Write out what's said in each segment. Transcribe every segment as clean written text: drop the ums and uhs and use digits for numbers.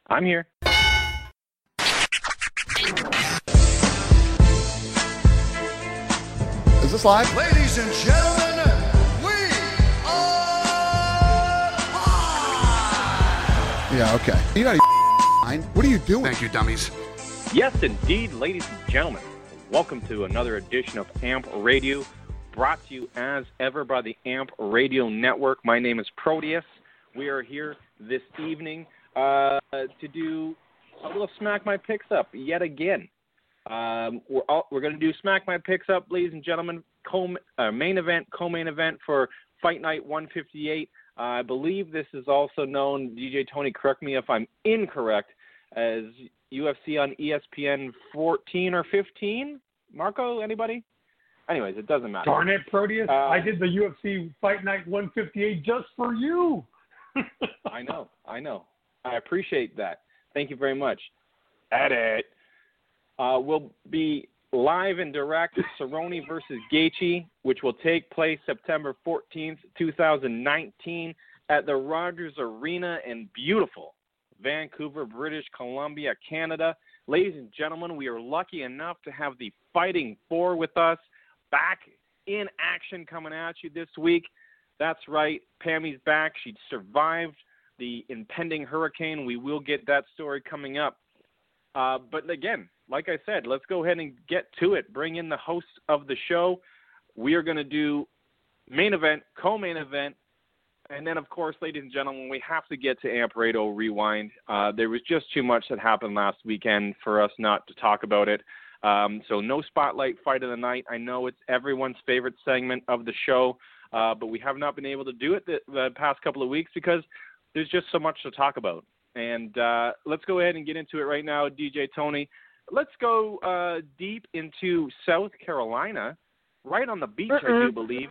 I'm here. Is this live? Ladies and gentlemen, we are live! Yeah, okay. You're not fine. What are you doing? Thank you, dummies. Yes, indeed, ladies and gentlemen. Welcome to another edition of AMP Radio, brought to you as ever by the AMP Radio Network. My name is Proteus. We are here this evening to do a little Smack My Picks Up yet again. We're going to do Smack My Picks Up, ladies and gentlemen, main event, co-main event for Fight Night 158. I believe this is also known, DJ Tony, correct me if I'm incorrect, as UFC on ESPN 14 or 15. Marco, anybody? Anyways, it doesn't matter. Darn it, Proteus. I did the UFC Fight Night 158 just for you. I know. I appreciate that. Thank you very much. Edit. We'll be live and direct Cerrone versus Gaethje, which will take place September 14th, 2019 at the Rogers Arena in beautiful Vancouver, British Columbia, Canada. Ladies and gentlemen, we are lucky enough to have the Fighting Four with us back in action coming at you this week. That's right. Pammy's back. She survived the impending hurricane. We will get that story coming up. But again, like I said, let's go ahead and get to it. Bring in the hosts of the show. We are going to do main event, co-main event, and then, of course, ladies and gentlemen, we have to get to Amp Radio Rewind. There was just too much that happened last weekend for us not to talk about it. So no Spotlight Fight of the Night. I know it's everyone's favorite segment of the show, but we have not been able to do it the past couple of weeks because there's just so much to talk about. And let's go ahead and get into it right now, DJ Tony. Let's go deep into South Carolina, right on the beach, I do believe.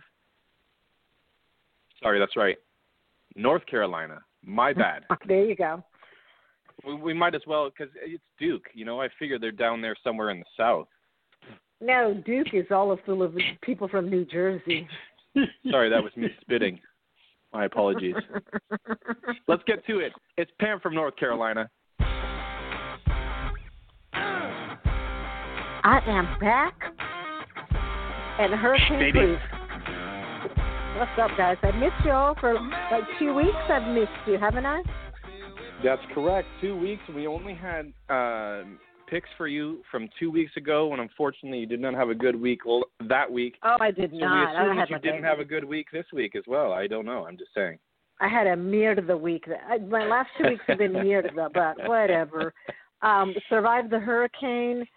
Sorry, that's right. North Carolina. My bad. There you go. We might as well, because it's Duke. You know, I figure they're down there somewhere in the South. No, Duke is all full of people from New Jersey. Sorry, that was me spitting. My apologies. Let's get to it. It's Pam from North Carolina. I am back and hurricane proof. What's up, guys? I missed y'all for like 2 weeks. I've missed you, haven't I? That's correct. 2 weeks. We only had picks for you from 2 weeks ago, and unfortunately, you did not have a good week that week. Oh, I did not. So we assume that you didn't have a good week this week as well. I don't know. I'm just saying. I had a mirror of the week. My last 2 weeks have been mirror of the, but whatever. Survived the hurricane.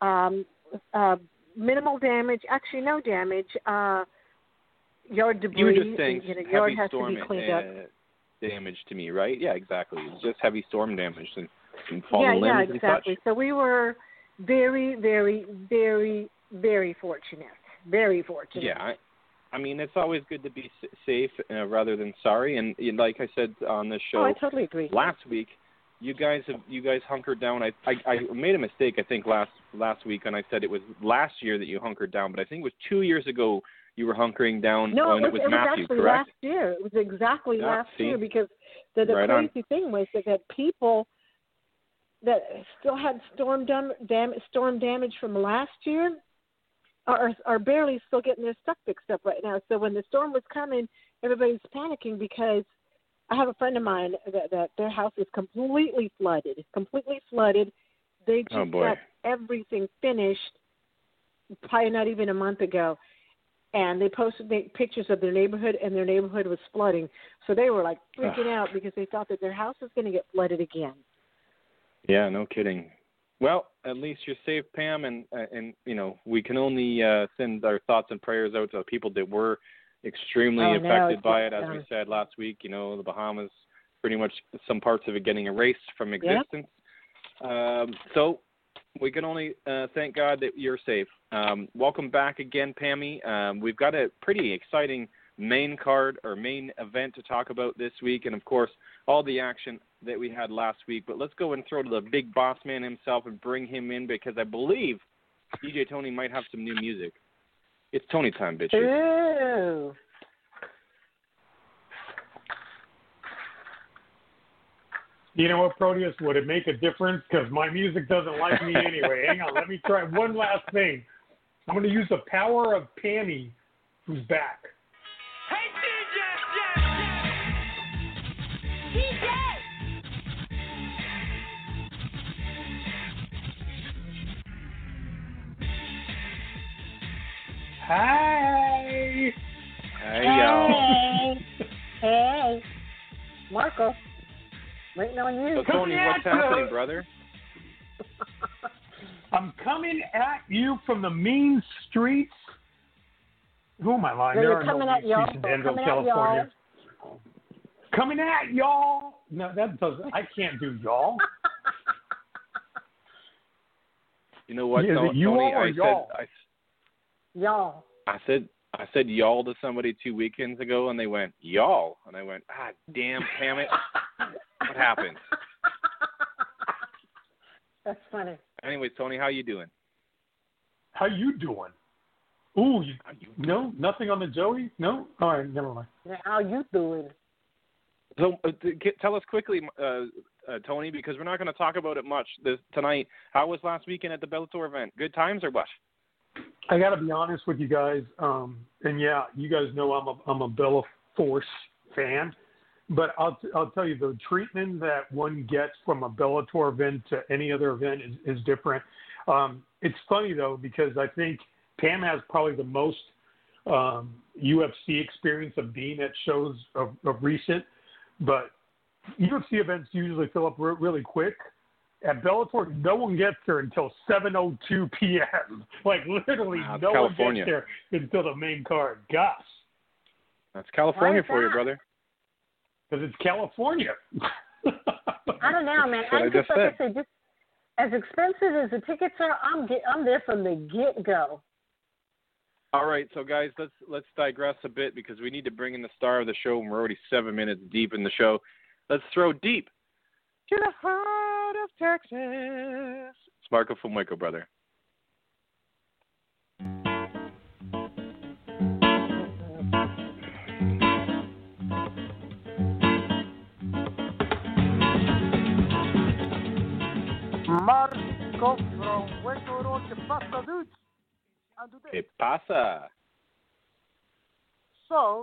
Minimal damage. Actually, no damage. Yard debris. You were just saying yard heavy has storm to be cleaned up. Damage to me, right? Yeah, exactly. It's just heavy storm damage and fallen limbs. Yeah, and exactly. such. So we were very, very, very, very fortunate. Very fortunate. Yeah, I mean, it's always good to be safe rather than sorry. And like I said on this show, I totally agree. Last week, you guys hunkered down. I made a mistake, I think, last week, and I said it was last year that you hunkered down, but I think it was 2 years ago you were hunkering down when it was Matthew, actually correct? Last year. It was exactly last year because the right crazy thing was that people that still had storm damage from last year are barely still getting their stuff fixed up right now. So when the storm was coming, everybody's panicking because I have a friend of mine that their house is completely flooded. They just got everything finished probably not even a month ago. And they posted pictures of their neighborhood, and their neighborhood was flooding. So they were, like, freaking out because they thought that their house was going to get flooded again. Yeah, no kidding. Well, at least you're safe, Pam, and you know, we can only send our thoughts and prayers out to the people that were extremely affected by it. As we said last week, you know, the Bahamas, pretty much some parts of it getting erased from existence. Yep. So we can only thank God that you're safe. Welcome back again, Pammy. We've got a pretty exciting main card or main event to talk about this week, and of course, all the action that we had last week. But let's go and throw to the big boss man himself and bring him in because I believe DJ Tony might have some new music. It's Tony time, bitches. Ooh. You know what, Proteus? Would it make a difference? Because my music doesn't like me anyway. Hang on, let me try one last thing. I'm going to use the power of Pammy, who's back. Hey, DJ! Hi. Hey, y'all. Hey, Marco, waiting on you. So, Tony, what's happening, brother? I'm coming at you from the mean streets. Who am I lying? No, There you're are coming no at mean y'all. streets in Danville, Coming at California. Coming at y'all. No, that doesn't. I can't do y'all. You know what, Is it you Tony? all or y'all? Y'all. I said y'all to somebody 2 weekends ago, and they went, y'all. And I went, damn it. What happened? That's funny. Anyways, Tony, how you doing? How you doing? Ooh, no, nothing on the Joey? No? All right, never mind. Now, how you doing? So tell us quickly, Tony, because we're not going to talk about it much tonight. How was last weekend at the Bellator event? Good times or what? I got to be honest with you guys, and yeah, you guys know I'm a Bella Force fan, but I'll tell you, the treatment that one gets from a Bellator event to any other event is different. It's funny though, because I think Pam has probably the most UFC experience of being at shows of recent, but UFC events usually fill up really quick. At Bellator, no one gets there until 7:02 p.m. Like, literally, no California. one gets there until the main card. Gosh. That's California for you, that? brother. Because it's California. I don't know, man. That's what I just said. I said, just as expensive as the tickets are, I'm there from the get-go. All right, so guys, let's digress a bit because we need to bring in the star of the show, and we're already 7 minutes deep in the show. Let's throw deep to the heart of Texas. It's Marco from Waco, brother. Marco from Waco, ¿qué pasa, dudes? And today. ¿Qué pasa? So,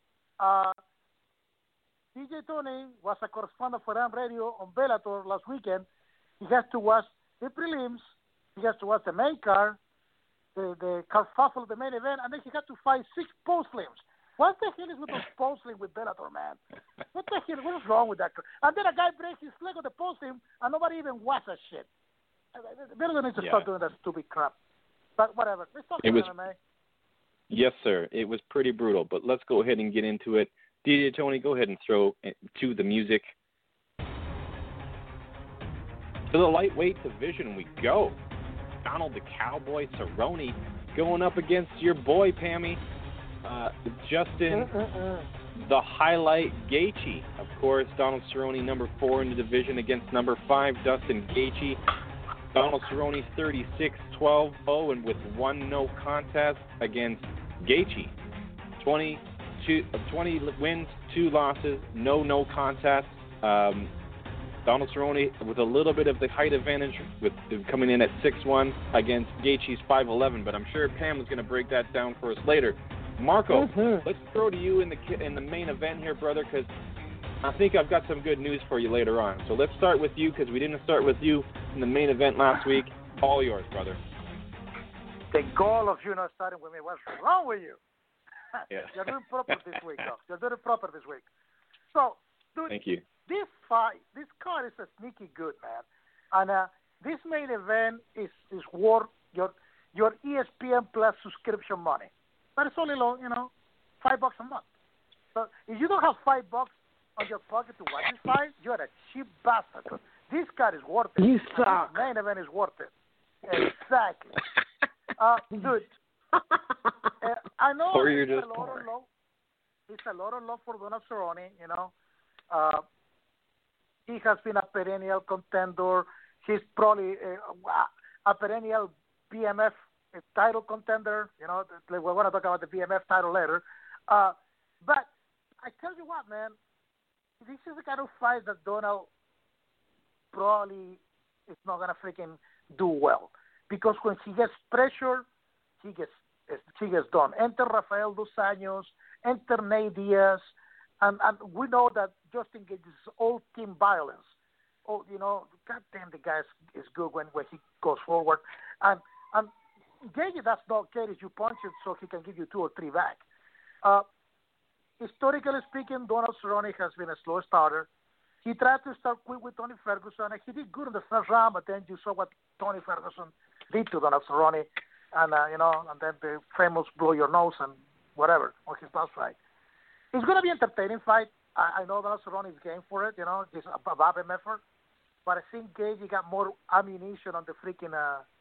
DJ Tony was a correspondent for Am Radio on Bellator last weekend. He has to watch the prelims, he has to watch the main card, the kerfuffle of the main event, and then he had to fight 6 post-lims. What the hell is with those post-lims with Bellator, man? What the hell? What is wrong with that? And then a guy breaks his leg on the post-lim, and nobody even watches that shit. Bellator needs to stop doing that stupid crap. But whatever. Let's talk about MMA. Yes, sir. It was pretty brutal, but let's go ahead and get into it. DJ Tony, go ahead and throw to the music. To the lightweight division we go. Donald the Cowboy Cerrone going up against your boy, Pammy. Justin the Highlight Gaethje. Of course, Donald Cerrone, number 4 in the division against number 5, Dustin Gaethje. Donald Cerrone 36-12-0 and with 1 no contest against Gaethje. 20 wins, 2 losses, no contest. Donald Cerrone with a little bit of the height advantage with coming in at 6'1" against Gaethje's 5'11", but I'm sure Pam is going to break that down for us later. Marco, let's throw to you in the main event here, brother, because I think I've got some good news for you later on. So let's start with you because we didn't start with you in the main event last week. All yours, brother. The goal of you not starting with me. What's wrong with you? Yeah. You're doing proper this week, though. You're doing proper this week. So, dude, thank you. This card is a sneaky good, man. And this main event is worth your ESPN Plus subscription money. But it's only low, $5 a month. So if you don't have $5 on your pocket to watch this fight, you're a cheap bastard. This card is worth it. You suck. This main event is worth it. Exactly. Dude, I know it's a lot of love for Donald Cerrone, he has been a perennial contender. He's probably a perennial BMF title contender. We're going to talk about the BMF title later. But I tell you what, man, this is the kind of fight that Donald probably is not going to freaking do well. Because when he gets pressure, he gets done. Enter Rafael Dos Anjos, enter Nate Diaz, and we know that Justin Gage is all team violence. Oh, goddamn, the guy is good when he goes forward. And Gage does not care if you punch it, so he can give you 2 or 3 back. Historically speaking, Donald Cerrone has been a slow starter. He tried to start quick with Tony Ferguson, and he did good in the first round, but then you saw what Tony Ferguson did to Donald Cerrone, and and then the famous blow your nose and whatever on his last fight. It's going to be an entertaining fight. I know Donald Cerrone is game for it. He's above him effort, but I think Gage got more ammunition on the freaking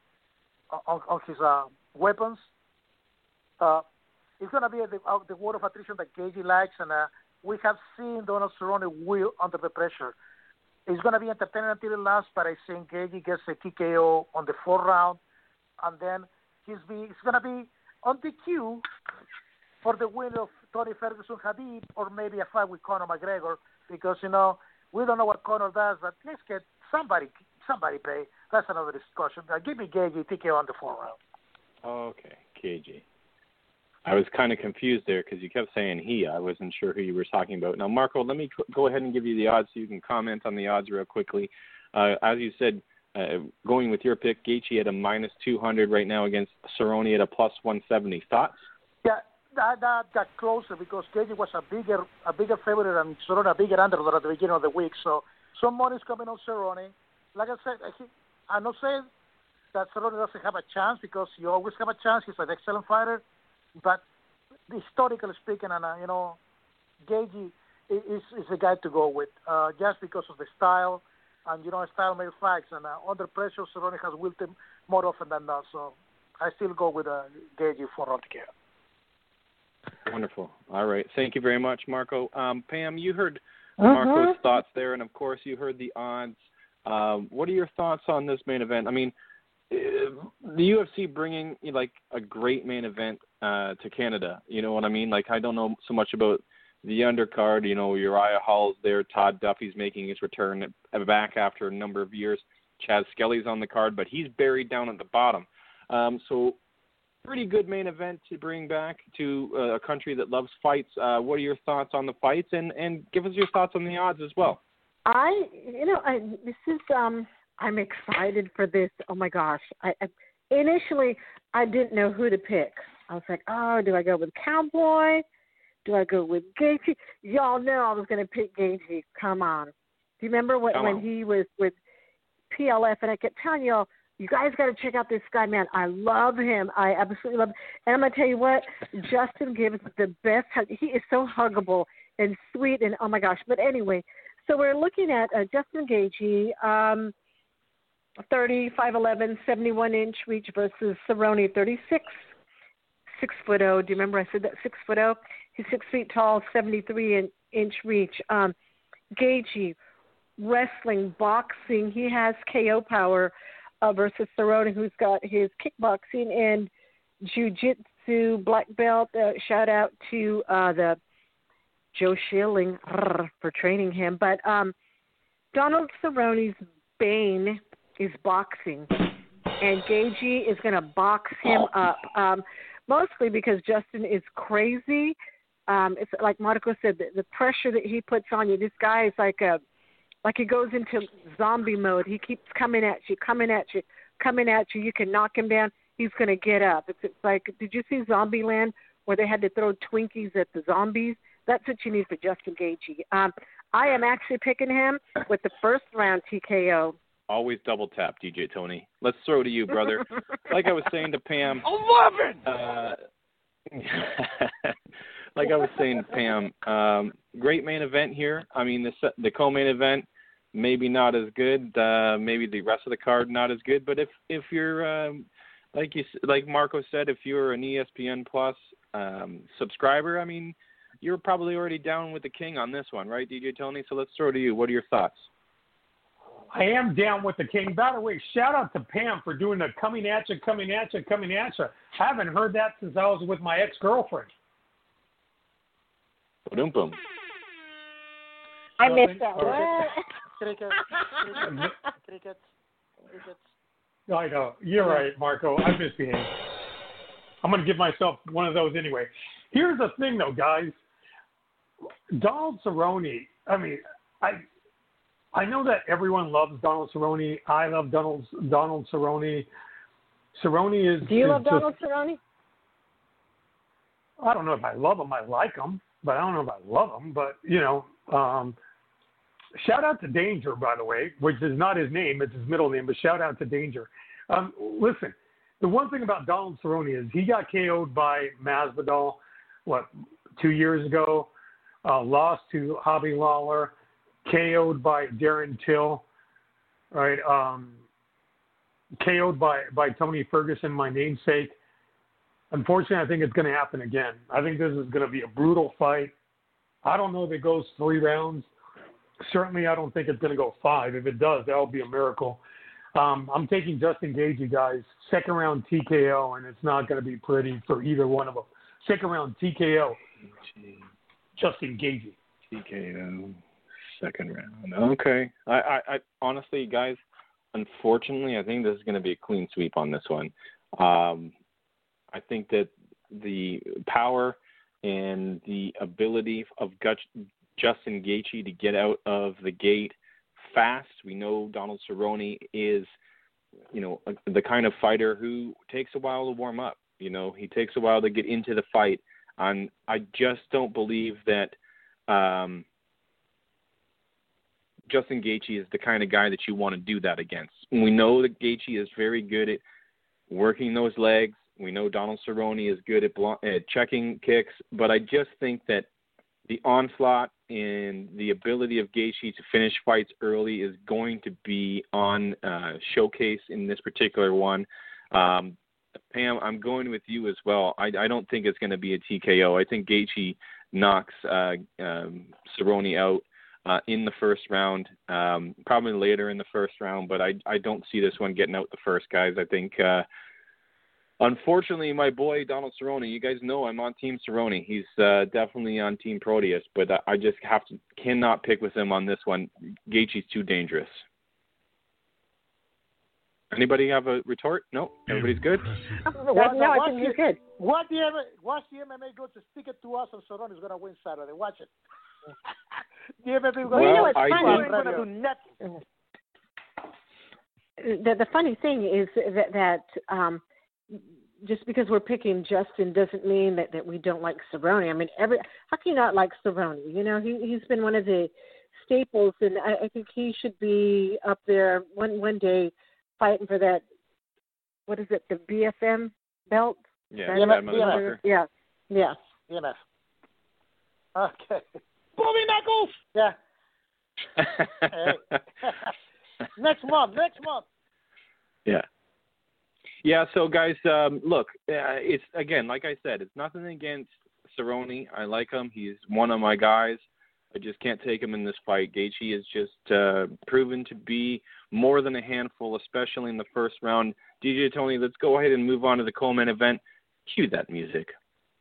on his weapons. It's going to be the word of attrition that Gage likes, and we have seen Donald Cerrone will under the pressure. It's going to be entertaining until the last, but I think Gage gets a TKO on the 4th round, and then he's going to be on the queue for the win of Tony Ferguson Khabib, or maybe a fight with Conor McGregor, because we don't know what Conor does, but let's get somebody pay. That's another discussion. Give me Gage TKO on the 4th round. Okay, Gage. I was kind of confused there because you kept saying he. I wasn't sure who you were talking about. Now, Marco, let me go ahead and give you the odds so you can comment on the odds real quickly. As you said, going with your pick, Gaethje at a -200 right now against Cerrone at a +170. Thoughts? Yeah, that got closer because Gaethje was a bigger favorite and Cerrone a bigger underdog at the beginning of the week. So some money's coming on Cerrone. Like I said, I'm not saying that Cerrone doesn't have a chance because you always have a chance. He's an excellent fighter. But historically speaking, and Gaethje is the guy to go with, just because of the style, and style makes fights, and under pressure, Cerrone has willed him more often than not. So I still go with Gaethje for round KO. Wonderful. All right, thank you very much, Marco. Pam, you heard Marco's thoughts there, and of course, you heard the odds. What are your thoughts on this main event? I mean, the UFC bringing a great main event to Canada, you know what I mean? I don't know so much about the undercard. Uriah Hall's there, Todd Duffy's making his return back after a number of years. Chaz Skelly's on the card, but he's buried down at the bottom. So pretty good main event to bring back to a country that loves fights. What are your thoughts on the fights, and give us your thoughts on the odds as well? I'm excited for this. Oh my gosh! Initially I didn't know who to pick. I was like, oh, do I go with Cowboy? Do I go with Gaethje? Y'all know I was going to pick Gaethje. Come on. Do you remember when he was with PLF? And I kept telling y'all, you guys got to check out this guy, man. I love him. I absolutely love him. And I'm going to tell you what, Justin gives the best hug. He is so huggable and sweet, and oh my gosh. But anyway, so we're looking at Justin Gaethje, 30, 5'11", 71-inch reach versus Cerrone, 36, 6'0". Do you remember I said that, 6'0"? He's 6 feet tall, 73-inch reach. Gaethje, wrestling, boxing. He has KO power versus Cerrone, who's got his kickboxing and jiu-jitsu black belt. Shout out to the Joe Schilling for training him. But Donald Cerrone's bane is boxing, and Gaethje is going to box him up, mostly because Justin is crazy. It's like Marco said, the pressure that he puts on you. This guy is like he goes into zombie mode. He keeps coming at you. You can knock him down. He's going to get up. It's like, did you see Zombieland where they had to throw Twinkies at the zombies? That's what you need for Justin Gaethje. I am actually picking him with the first round TKO. Always double tap, DJ Tony. Let's throw to you, brother. Like I was saying to Pam. 11! Like I was saying to Pam, great main event here. I mean, the co-main event, maybe not as good. Maybe the rest of the card not as good. But if you're, like Marco said, if you're an ESPN Plus subscriber, I mean, you're probably already down with the king on this one, right, DJ Tony? So let's throw to you. What are your thoughts? I am down with the king. By the way, shout out to Pam for doing the coming at you. I haven't heard that since I was with my ex-girlfriend. Boom, boom. I missed that. Tickets. I know. You're right, Marco. I misbehaved. I'm going to give myself one of those anyway. Here's the thing, though, guys. Donald Cerrone, I mean, I know that everyone loves Donald Cerrone. I love Donald Cerrone. Cerrone is... Do you love just, Donald Cerrone? I don't know if I love him. I like him, but I don't know if I love him. But, shout out to Danger, by the way, which is not his name. It's his middle name, but shout out to Danger. Listen, the one thing about Donald Cerrone is he got KO'd by Masvidal, 2 years ago, lost to Hobby Lawler, KO'd by Darren Till, right? KO'd by Tony Ferguson, my namesake. Unfortunately, I think it's going to happen again. I think this is going to be a brutal fight. I don't know if it goes 3 rounds. Certainly, I don't think it's going to go 5. If it does, that will be a miracle. I'm taking Justin Gaethje, guys. Second round TKO, and it's not going to be pretty for either one of them. Second round TKO. Justin Gaethje. TKO. Second round. Okay. I honestly, guys, unfortunately, I think this is going to be a clean sweep on this one. I think that the power and the ability of Justin Gaethje to get out of the gate fast. We know Donald Cerrone is, the kind of fighter who takes a while to warm up. He takes a while to get into the fight. And I just don't believe that Justin Gaethje is the kind of guy that you want to do that against. We know that Gaethje is very good at working those legs. We know Donald Cerrone is good at checking kicks. But I just think that the onslaught and the ability of Gaethje to finish fights early is going to be on showcase in this particular one. Pam, I'm going with you as well. I don't think it's going to be a TKO. I think Gaethje knocks Cerrone out in the first round, probably later in the first round, but I don't see this one getting out the first, guys. I think, unfortunately, my boy Donald Cerrone, you guys know I'm on Team Cerrone. He's definitely on Team Proteus, but I just cannot pick with him on this one. Gaethje's too dangerous. Anybody have a retort? No? Everybody's good? No, I think you're good. Watch the MMA go to stick it to us, and Cerrone is going to win Saturday. Watch it. The MMA going to do nothing. The funny thing is that just because we're picking Justin doesn't mean that we don't like Cerrone. I mean, how can you not like Cerrone? He's been one of the staples, and I think he should be up there one day fighting for that. What is it? The BFM belt? Yeah, yeah. EMF. Okay. Bobby Knuckles. Yeah. Next month. Yeah. Yeah, so guys, look, it's, again, like I said, it's nothing against Cerrone. I like him. He's one of my guys. I just can't take him in this fight. Gaethje is just proven to be more than a handful, especially in the first round. DJ Tony, let's go ahead and move on to the co-main event. Cue that music.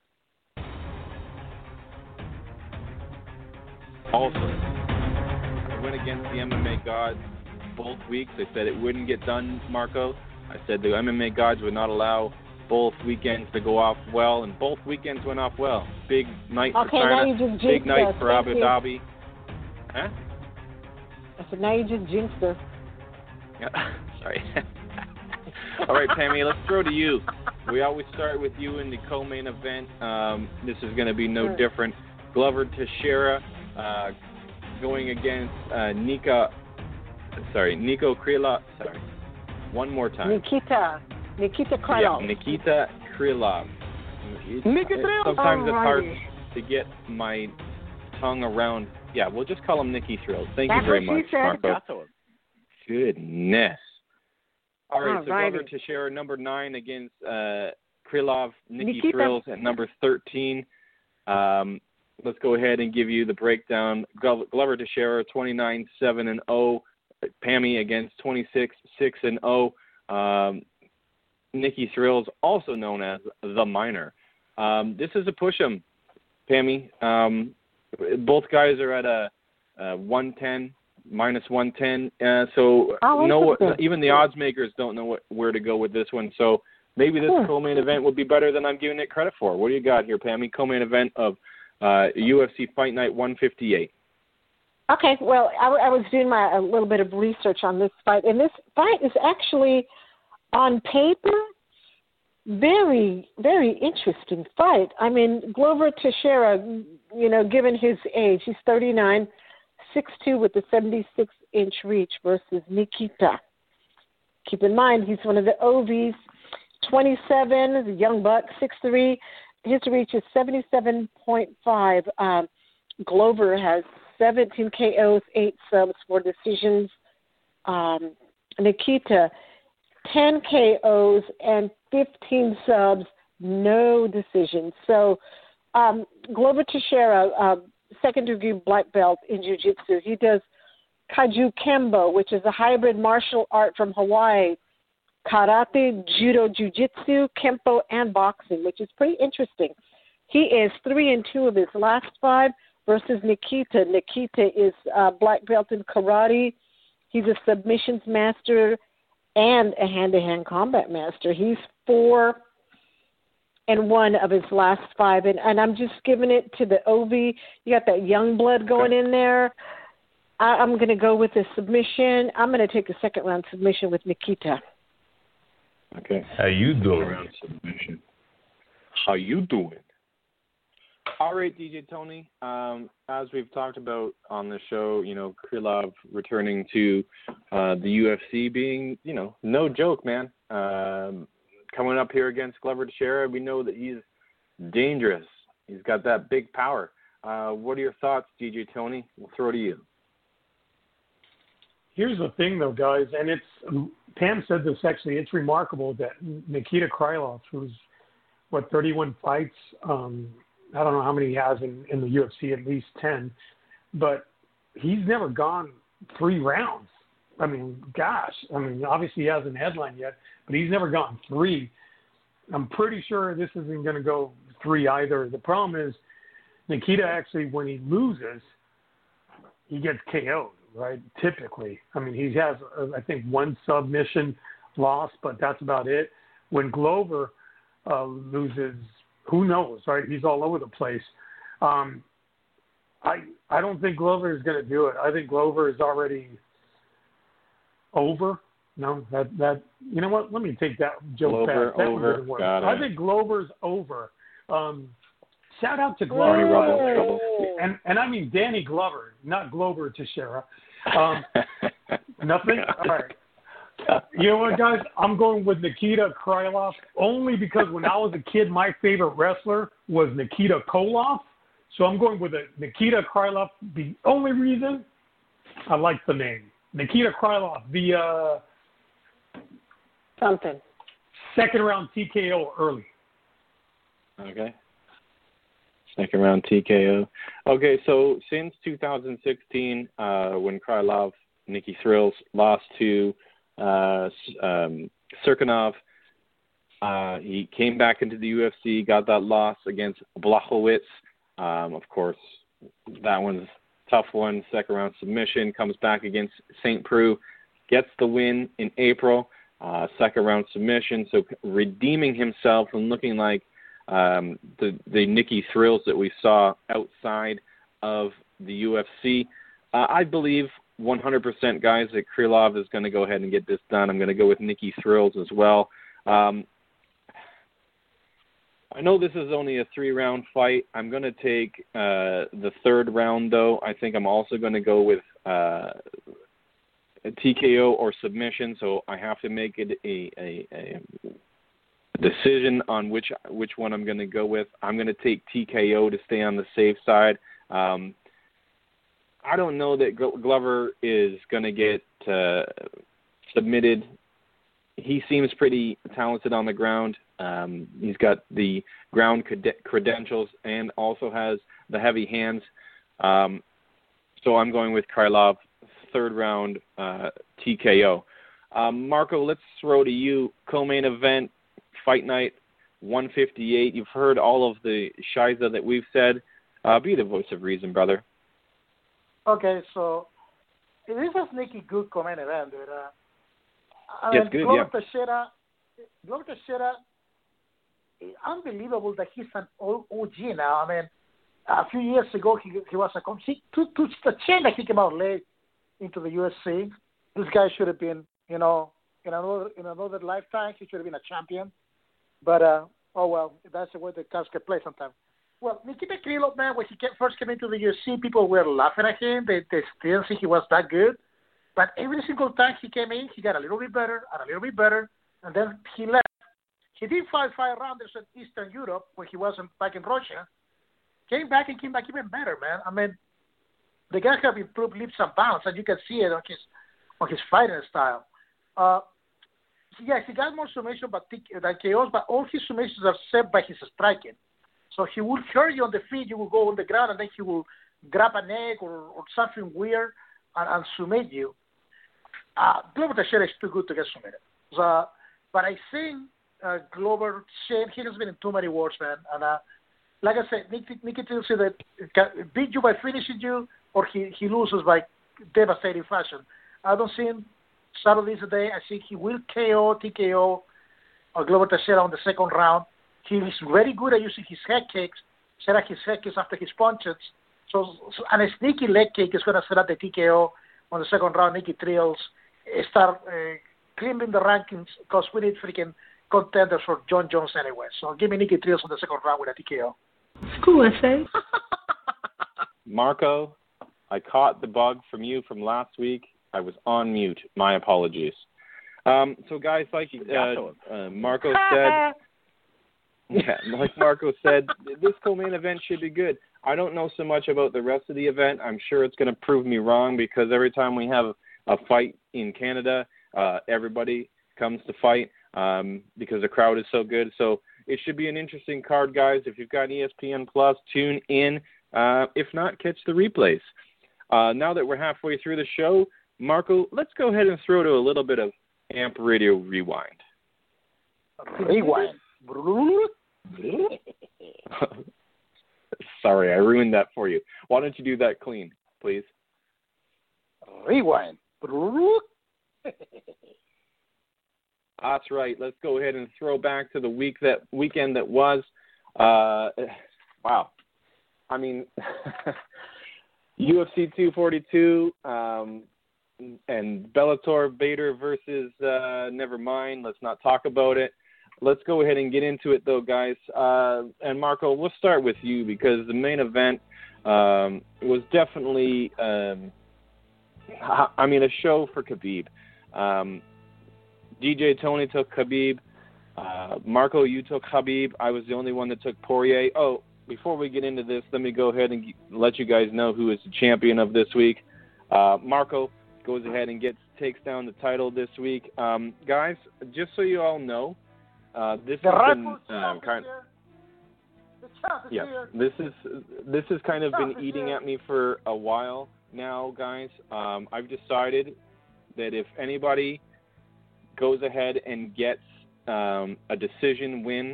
Also, I went against the MMA gods both weeks. I said it wouldn't get done, Marco. I said the MMA gods would not allow both weekends to go off well, and both weekends went off well. Big night for China, big night for Abu Dhabi. Huh? I said, now you just jinxed us. Yeah, sorry. All right, Pammy, let's throw to you. We always start with you in the co-main event. This is going to be no different. Glover Teixeira going against Niko Krylov. Sorry. One more time. Nikita Krylov. Yeah, Nikita Krylov. Sometimes it's hard to get my tongue around. Yeah, we'll just call him Nicky Thrills. Thank you very much, Marco. Goodness. All right, so Glover Teixeira, number 9 against Krylov. Nicky Thrills at number 13. Let's go ahead and give you the breakdown. Glover Teixeira, 29-7-0. Pammy against 26-6-0. Nicky Thrills, also known as the Miner. This is a push 'em, Pammy. Both guys are at a 110 minus 110. So even the odds makers don't know where to go with this one. So maybe this co-main event will be better than I'm giving it credit for. What do you got here, Pammy? Co-main event of UFC Fight Night 158. Okay, well, I was doing a little bit of research on this fight, and this fight is actually, on paper, very, very interesting fight. I mean, Glover Teixeira, given his age, he's 39, 6'2", with the 76-inch reach versus Nikita. Keep in mind, he's one of the OVs, 27, the young buck, 6'3". His reach is 77.5. Glover has 17 KOs, 8 subs, 4 decisions. Nikita, 10 KOs and 15 subs, no decisions. So Glover Teixeira, second-degree black belt in jiu-jitsu. He does Kaju Kembo, which is a hybrid martial art from Hawaii, karate, judo, jiu-jitsu, kempo, and boxing, which is pretty interesting. He is 3-2 of his last 5 versus Nikita. Nikita is black belt in karate. He's a submissions master and a hand-to-hand combat master. He's 4-1 of his last 5, and I'm just giving it to the OV. You got that young blood going in there. I'm going to go with a submission. I'm going to take a second-round submission with Nikita. Okay. How you doing? Submission. How you doing? All right, DJ Tony. As we've talked about on the show, Krylov returning to the UFC being, no joke, man. Coming up here against Glover Teixeira, we know that he's dangerous. He's got that big power. What are your thoughts, DJ Tony? We'll throw it to you. Here's the thing, though, guys, and Pam said this actually. It's remarkable that Nikita Krylov, who's 31 fights. I don't know how many he has in the UFC, at least 10, but he's never gone 3 rounds. I mean, gosh. Obviously he hasn't headlined yet, but he's never gone 3. I'm pretty sure this isn't going to go 3 either. The problem is Nikita actually, when he loses, he gets KO'd, right? Typically. He has, I think, 1 submission loss, but that's about it. When Glover loses, who knows, right? He's all over the place. I don't think Glover is going to do it. I think Glover is already over. No, that you know what? Let me take that joke back. That over. I think Glover's over. Shout out to Glover. And I mean Danny Glover, not Glover Teixeira. Nothing? All right. You know what, guys? I'm going with Nikita Krylov only because when I was a kid, my favorite wrestler was Nikita Koloff. So I'm going with Nikita Krylov. The only reason I like the name. Nikita Krylov, the something. Second round TKO early. Okay. Second round TKO. Okay, so since 2016, when Krylov, Nicky Thrills, lost to Serkinov, he came back into the UFC, got that loss against Blachowicz. Of course, that one's a tough one. Second round submission, comes back against St. Preux, gets the win in April. Second round submission, so redeeming himself and looking like the Nicky Thrills that we saw outside of the UFC. I believe 100%, guys, that Krylov is going to go ahead and get this done. I'm going to go with Nicky Thrills as well. I know this is only a 3-round fight. I'm going to take the third round, though. I think I'm also going to go with a TKO or submission, so I have to make it a decision on which one I'm going to go with. I'm going to take TKO to stay on the safe side. I don't know that Glover is going to get submitted. He seems pretty talented on the ground. He's got the ground credentials and also has the heavy hands. So I'm going with Krylov, third round TKO. Marco, let's throw to you. Co-main event, Fight Night 158. You've heard all of the shiza that we've said. Be the voice of reason, brother. Okay, so It is a sneaky good co-main event, dude. It's good, Glover Teixeira, unbelievable that he's an OG now. I mean, a few years ago he was to the chain that he came out late into the UFC. This guy should have been, in another lifetime, he should have been a champion. But oh well, that's the way the cards can play sometimes. Well, Nikita Krylov, man, when he first came into the UFC, people were laughing at him. They didn't think he was that good. But every single time he came in, he got a little bit better and a little bit better, and then he left. He did fight 5 rounders in Eastern Europe when he wasn't back in Russia. Came back even better, man. I mean, the guy have improved leaps and bounds, and you can see it on his fighting style. Yes, he got more submission than KOs, but all his submissions are set by his striking. So he will hurt you on the feet, you will go on the ground, and then he will grab a neck or something weird and submit you. Glover Teixeira is too good to get submitted. But I think Glover, he has been in too many wars, man. And like I said, Nicky tells you that beat you by finishing you, or he loses by devastating fashion. I don't see him Saturday today. I think he will TKO Glover Teixeira on the second round. He is very good at using his head kicks, set up his head kicks after his punches. And a sneaky leg kick is going to set up the TKO on the second round. Nicky Trills start climbing the rankings because we need freaking contenders for John Jones anyway. So give me Nicky Trills on the second round with a TKO. School essay. Marco, I caught the bug from you from last week. I was on mute. My apologies. So, guys, like Marco said, like Marco said, this co-main event should be good. I don't know so much about the rest of the event. I'm sure it's going to prove me wrong because every time we have a fight in Canada, everybody comes to fight because the crowd is so good. So it should be an interesting card, guys. If you've got ESPN Plus, tune in. If not, catch the replays. Now that we're halfway through the show, Marco, let's go ahead and throw to a little bit of AMP Radio Rewind. Rewind. Sorry, I ruined that for you. Why don't you do that clean, please? Rewind. That's right. Let's go ahead and throw back to the weekend that was. Wow. I mean, UFC 242 and Bellator Bader versus never mind. Let's not talk about it. Let's go ahead and get into it, though, guys. And, Marco, we'll start with you because the main event was definitely, a show for Khabib. DJ Tony took Khabib. Marco, you took Khabib. I was the only one that took Poirier. Oh, before we get into this, let me go ahead and let you guys know who is the champion of this week. Marco goes ahead and takes down the title this week. Guys, just so you all know, this has been this has kind of been eating at me for a while now, guys. I've decided that if anybody goes ahead and gets a decision win,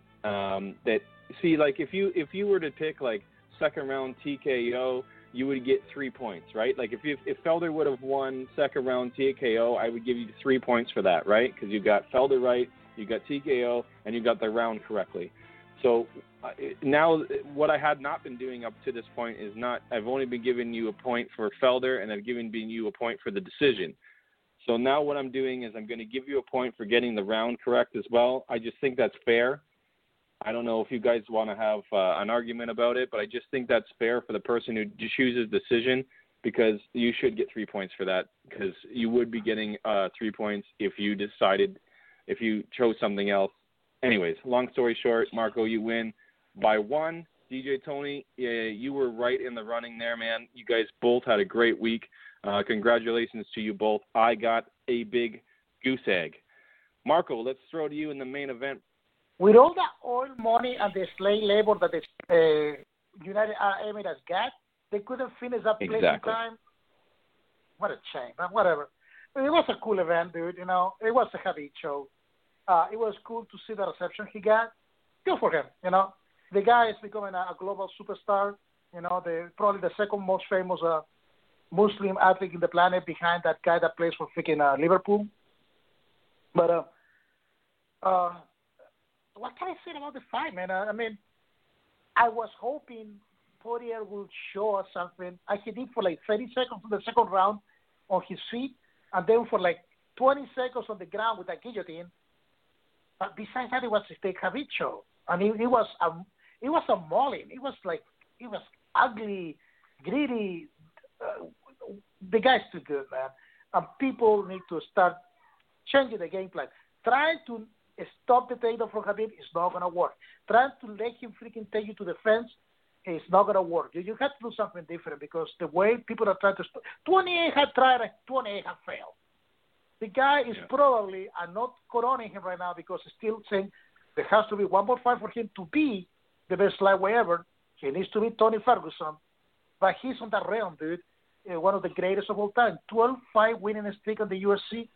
if you were to pick like second round TKO, you would get 3 points, right? Like if Felder would have won second round TKO, I would give you 3 points for that, right? Because you got Felder right, you got TKO, and you got the round correctly. So now what I had not been doing up to this point is I've only been giving you a point for Felder, and I've given you a point for the decision. So now what I'm doing is I'm going to give you a point for getting the round correct as well. I just think that's fair. I don't know if you guys want to have an argument about it, but I just think that's fair for the person who chooses decision because you should get 3 points for that because you would be getting 3 points if you chose something else. Anyways, long story short, Marco, you win by 1. DJ Tony, you were right in the running there, man. You guys both had a great week. Congratulations to you both. I got a big goose egg. Marco, let's throw to you in the main event. With all the oil money and the slave labor that the United Arab Emirates got, they couldn't finish that place in time. What a shame, but whatever. It was a cool event, dude. It was a heavy show. It was cool to see the reception he got. Good for him, The guy is becoming a global superstar. Probably the second most famous Muslim athlete in the planet behind that guy that plays for freaking Liverpool. But what can I say about the fight, man? I mean, I was hoping Poirier would show us something. He did for like 30 seconds in the second round on his feet, and then for like 20 seconds on the ground with a guillotine. But besides that, it was the Khabib show. And it was a mauling. It was ugly, greedy. The guy's too good, man. And people need to start changing the game plan. Trying to stop the takedown from Khabib is not going to work. Trying to let him freaking take you to the fence is not going to work. You have to do something different because the way people are trying to 28 have tried and 28 have failed. The guy is probably, I'm not coroning him right now because he's still saying there has to be one more fight for him to be the best lightweight ever. He needs to be Tony Ferguson. But he's on that realm, dude. One of the greatest of all time. 12-5 winning streak on the UFC.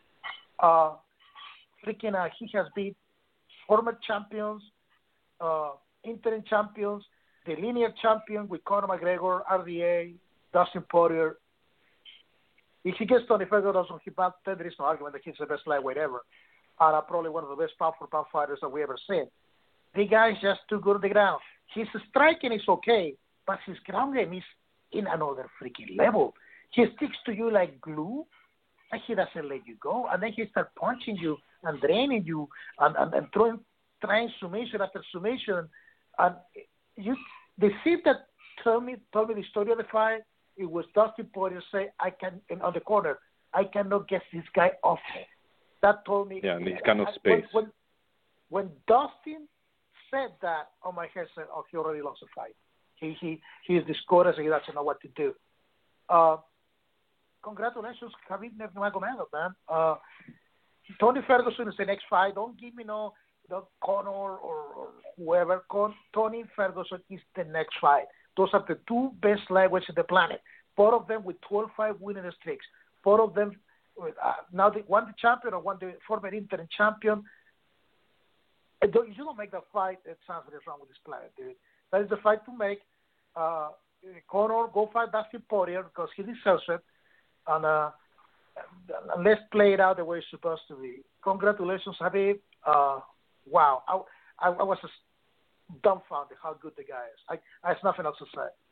He has beat former champions, interim champions, the linear champion with Conor McGregor, RDA, Dustin Poirier. If he gets Tony Ferguson, there is no argument that he's the best lightweight ever. And probably one of the best pound-for-pound fighters that we ever seen. The guy is just too good on the ground. His striking is okay, but his ground game is in another freaking level. He sticks to you like glue, and he doesn't let you go. And then he starts punching you and draining you and trying summation after summation. And the thing that told me the story of the fight, it was Dustin Poirier say, on the corner, I cannot get this guy off me. That told me. Yeah, and he's got no space. When Dustin said that, my head said, he already lost the fight. He is discouraged and he doesn't know what to do. Congratulations, Khabib Nurmagomedov, man. Tony Ferguson is the next fight. Don't give me no Conor or whoever. Tony Ferguson is the next fight. Those are the two best lightweights on the planet. Both of them with 12-5 winning streaks. Both of them now one the champion or one the former interim champion. You don't make that fight, there's something wrong with this planet, dude. That is the fight to make. Conor, go fight Dustin Poirier because he deserves it. And let's play it out the way it's supposed to be. Congratulations, Khabib. Wow. I was just dumbfounded how good the guy is. I have nothing else to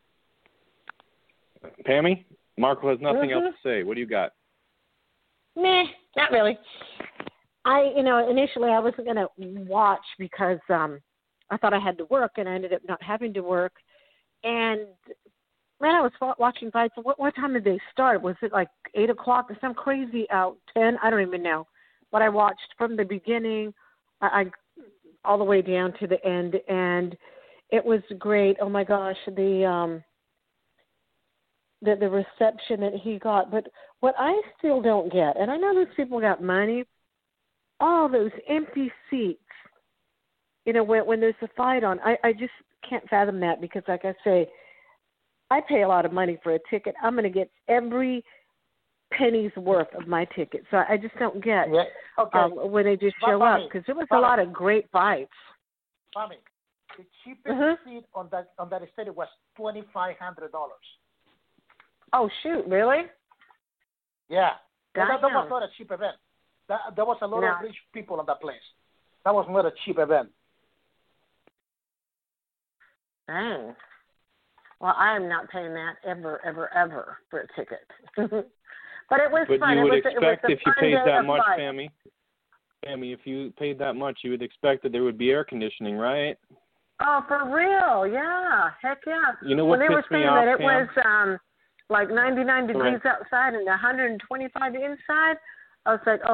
say. Pammy, Marco has nothing else to say. What do you got? Meh, not really. Initially I wasn't going to watch because I thought I had to work, and I ended up not having to work. And, man, I was watching fights. What time did they start? Was it like 8 o'clock or some crazy out, 10? I don't even know. But I watched from the beginning I all the way down to the end, and it was great. Oh, my gosh, the reception that he got. But what I still don't get, and I know those people got money, all those empty seats, when there's a fight on. I just can't fathom that because, like I say, I pay a lot of money for a ticket. I'm going to get every penny's worth of my ticket. So I just don't get when they just show up because there was a lot of great fights. Tommy, the cheapest seat on that stadium was $2,500. Oh, shoot, really? Yeah. That was not a cheap event. There was a lot of rich people on that place. That was not a cheap event. Dang. Well, I am not paying that ever for a ticket. But it was fun. But you would expect if you paid that much, flight. Pammy, if you paid that much, you would expect that there would be air conditioning, right? Oh, for real? Yeah. Heck yeah. You know what when they were pissed me saying off, that it Pam? was like 99 degrees outside and 125 inside, I was like,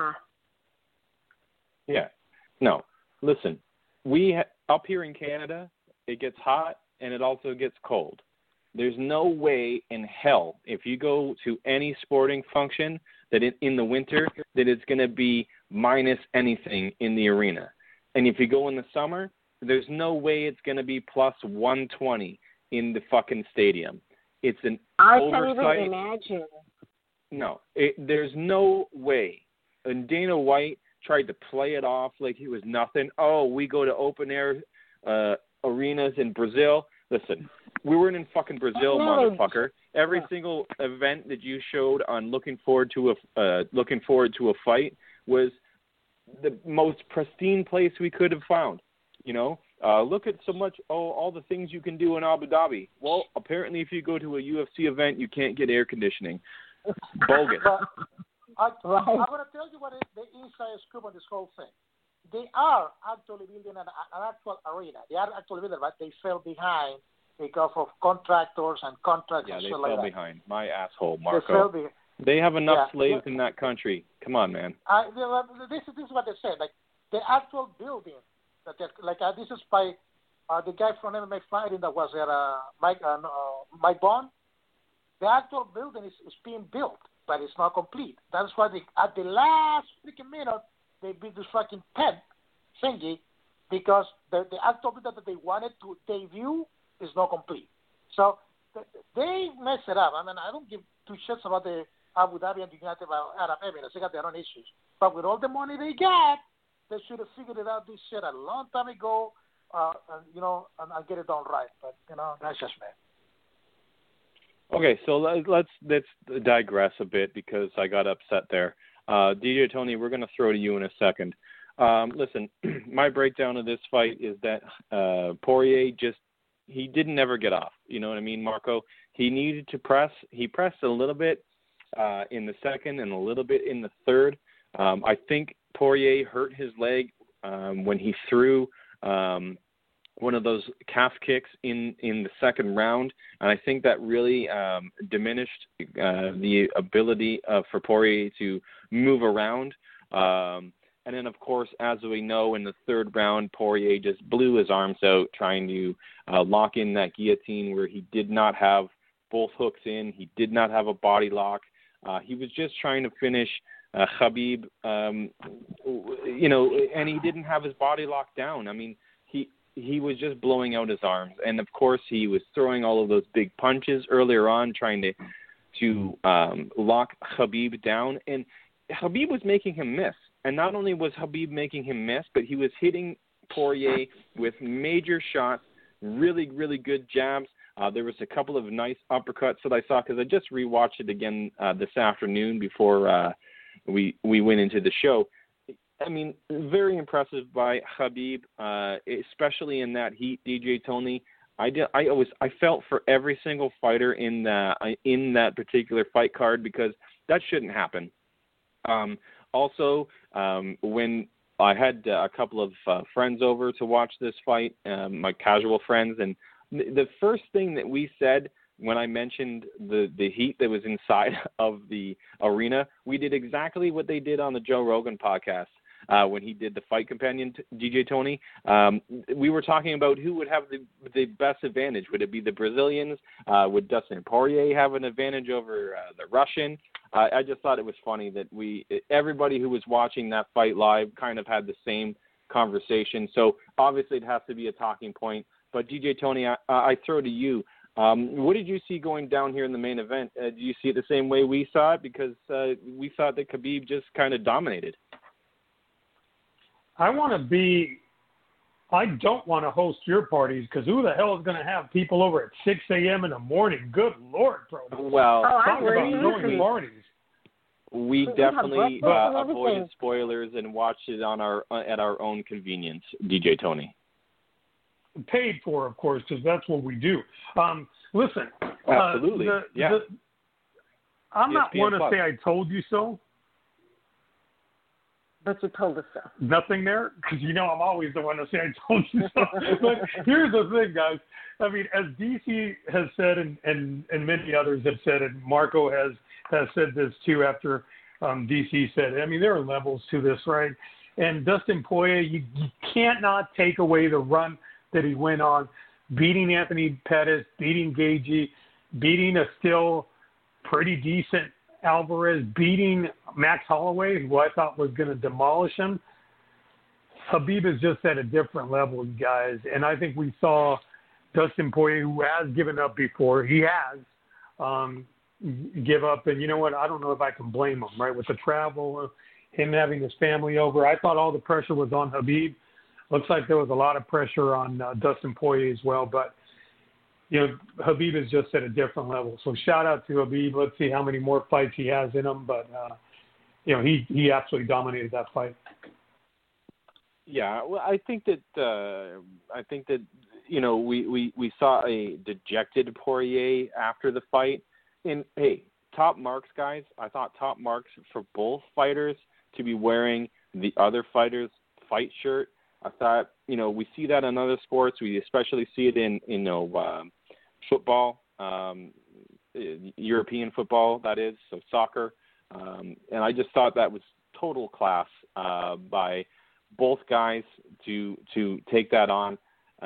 Yeah. No. Listen, up here in Canada, it gets hot and it also gets cold. There's no way in hell, if you go to any sporting function, that in the winter, that it's going to be minus anything in the arena. And if you go in the summer, there's no way it's going to be plus 120 in the fucking stadium. It's an oversight. I can't even imagine. No, there's no way. And Dana White tried to play it off like it was nothing. Oh, we go to open air arenas in Brazil. Listen, We weren't in fucking Brazil, No. motherfucker. Every single event that you showed on looking forward to a fight was the most pristine place we could have found. You know, look at all the things you can do in Abu Dhabi. Well, apparently, if you go to a UFC event, you can't get air conditioning. Bogus. I'm going to tell you what is the inside scoop on this whole thing. They are actually building an actual arena. They are actually building, but they fell behind because of contractors and contracts and shit like that. Yeah, they fell behind. My asshole, They fell Marco. behind. They have enough slaves in that country. Come on, man. This is what they said. Like the actual building, this is by the guy from MMA Fighting that was at Mike Bond. The actual building is being built, but it's not complete. That's why at the last freaking minute they built this fucking tent thingy because the actual building that they wanted to debut is not complete. So they mess it up. I mean, I don't give two shits about the Abu Dhabi and the United Arab Emirates. They got their own issues. But with all the money they got, they should have figured it out this shit a long time ago, and get it done right. But, that's just me. Okay, so let's digress a bit because I got upset there. DJ Tony, we're going to throw to you in a second. Listen, my breakdown of this fight is that Poirier he didn't ever get off. You know what I mean, Marco? He needed to press. He pressed a little bit in the second and a little bit in the third. I think Poirier hurt his leg when he threw one of those calf kicks in the second round, and I think that really diminished the ability for Poirier to move around. And then, of course, as we know, in the third round, Poirier just blew his arms out trying to lock in that guillotine where he did not have both hooks in. He did not have a body lock. He was just trying to finish Khabib, and he didn't have his body locked down. I mean, he was just blowing out his arms. And, of course, he was throwing all of those big punches earlier on, trying to lock Khabib down. And Khabib was making him miss. And not only was Khabib making him miss, but he was hitting Poirier with major shots, really, really good jabs. There was a couple of nice uppercuts that I saw because I just rewatched it again this afternoon before we went into the show. I mean, very impressive by Khabib, especially in that heat, DJ Tony. I felt for every single fighter in that particular fight card because that shouldn't happen. Also, when I had a couple of friends over to watch this fight, my casual friends, and the first thing that we said when I mentioned the heat that was inside of the arena, we did exactly what they did on the Joe Rogan podcast. When he did the Fight Companion, DJ Tony, we were talking about who would have the best advantage. Would it be the Brazilians? Would Dustin Poirier have an advantage over the Russian? I just thought it was funny that everybody who was watching that fight live kind of had the same conversation. So obviously it has to be a talking point. But DJ Tony, I throw to you. What did you see going down here in the main event? Do you see it the same way we saw it? Because we thought that Khabib just kind of dominated. I don't want to host your parties because who the hell is going to have people over at 6 a.m. in the morning? Good Lord, bro. Well, talk about going parties. We definitely avoided spoilers and watched it at our own convenience, DJ Tony. Paid for, of course, because that's what we do. Listen. Absolutely. I'm not one to say I told you so. But you told us so. Nothing there? Because I'm always the one to say I told you so. But here's the thing, guys. I mean, as DC has said and many others have said, and Marco has said this too after DC said it. I mean, there are levels to this, right? And Dustin Poirier, you can't not take away the run that he went on, beating Anthony Pettis, beating Gaethje, beating a still pretty decent Alvarez, beating Max Holloway, who I thought was going to demolish him. Khabib is just at a different level, you guys. And I think we saw Dustin Poirier, who has given up before. He has give up. And you know what? I don't know if I can blame him, right? With the travel, him having his family over. I thought all the pressure was on Khabib. Looks like there was a lot of pressure on Dustin Poirier as well. But Khabib is just at a different level. So shout out to Khabib. Let's see how many more fights he has in him. But, he absolutely dominated that fight. Yeah, well, I think that we saw a dejected Poirier after the fight. And hey, top marks, guys. I thought top marks for both fighters to be wearing the other fighter's fight shirt. I thought, we see that in other sports. We especially see it in football, European football, that is, so soccer. And I just thought that was total class by both guys to take that on.